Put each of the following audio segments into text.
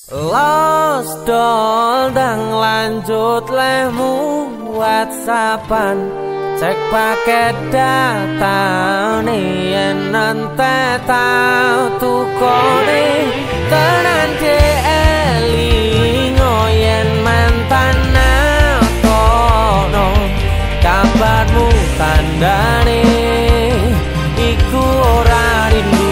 Los dol dang lanjut lemu WhatsAppan cek paket data nih yen nante tau tukone tenan eling yen mantan kono kabarmu tandane iku ora rindu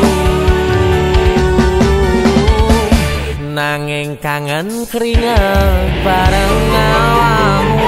nanging kangen keringet bareng awakmu.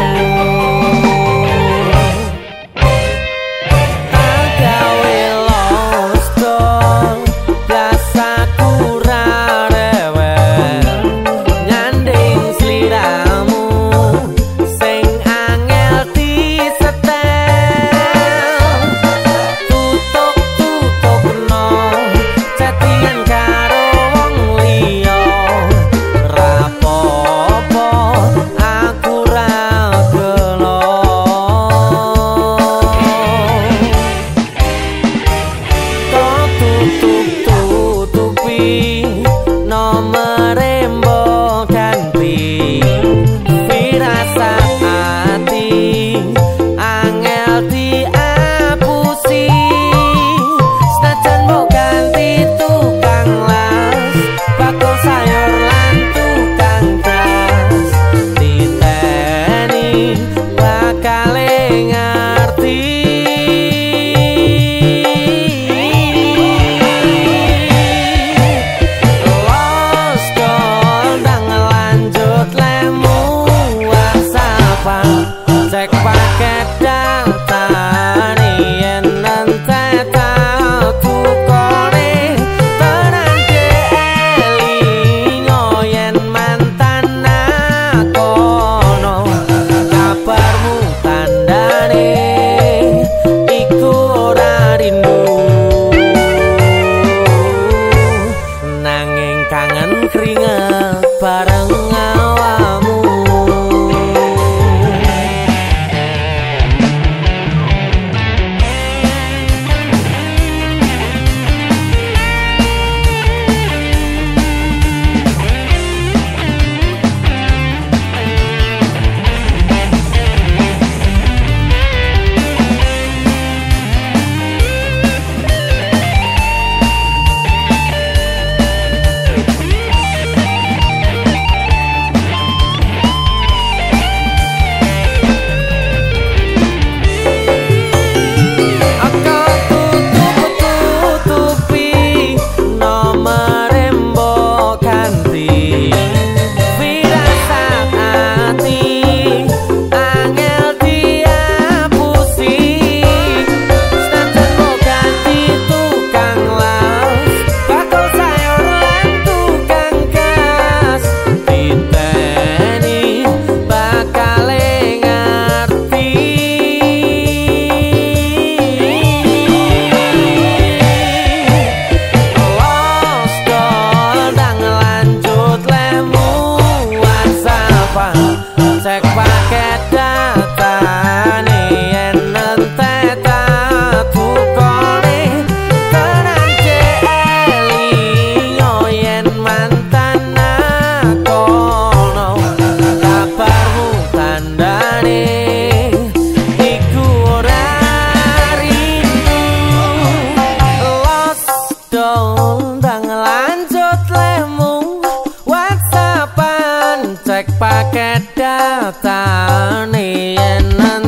Cek paket data nih yen nante tau tukone tenan eling yen mantan kono kabarmu tandane iku ora rindu nanging kangen keringet bareng awakmu. Cek paket data nih yen nante tau tukone tenan eling yen mantan kono kabarmu tandane iku ora rindu. Los dol ndang lanjut lemu WhatsAppan cek paket data nih yen